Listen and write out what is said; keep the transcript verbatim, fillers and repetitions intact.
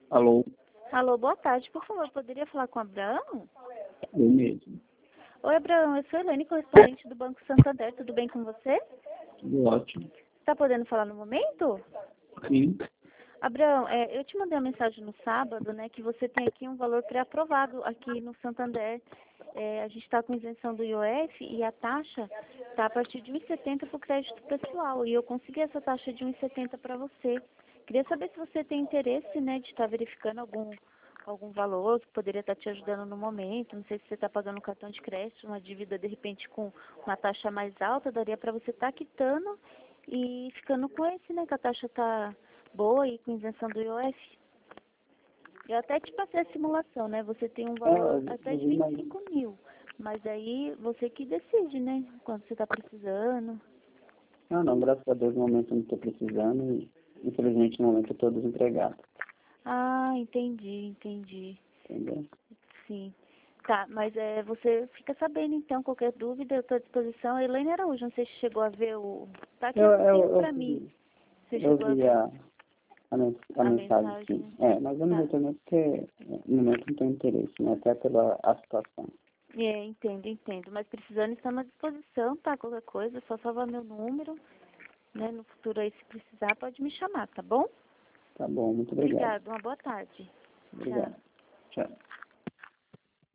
Alô? Alô, boa tarde. Por favor, poderia falar com o Abraão? Eu mesmo. Oi, Abraão. Eu sou Elaine, correspondente do Banco Santander. Tudo bem com você? Tudo ótimo. Está podendo falar no momento? Sim. Abraão, é, eu te mandei uma mensagem no sábado, né, que você tem aqui um valor pré-aprovado aqui no Santander. É, a gente está com isenção do I O F e a taxa está a partir de um e setenta para o crédito pessoal. E eu consegui essa taxa de um e setenta para você. Queria saber se você tem interesse, né, de estar verificando algum, algum valor que poderia estar te ajudando no momento. Não sei se você está pagando um cartão de crédito, uma dívida de repente com uma taxa mais alta, daria para você estar quitando e ficando com esse, né, que a taxa está boa e com isenção do I O F. Eu até te passei a simulação, né? Você tem um valor É, até de eu vinte e imagino. cinco mil. Mas aí você que decide, né? Quando você está precisando. Não, não, graças a Deus no momento eu não estou precisando e infelizmente no momento eu estou desempregado. Ah, entendi, entendi. Entendeu? Sim. Tá, mas é, você fica sabendo então, qualquer dúvida, eu estou à disposição. Elaine Araújo, não sei se chegou a ver o. Tá aqui Eu, eu, acessível eu, para mim. vi, Você eu chegou a vi ver a, a, mens- a a mensagem, mensagem, sim. né? É, mas eu não Tá. retornei porque no momento não tenho interesse, né? Até pela a situação. É, entendo, entendo. Mas precisando, estamos à disposição, tá? Qualquer coisa, é só salvar meu número, né? No futuro aí, se precisar, pode me chamar, tá bom? Tá bom, muito obrigado. Obrigada, uma boa tarde. Tchau. Obrigado. Tchau.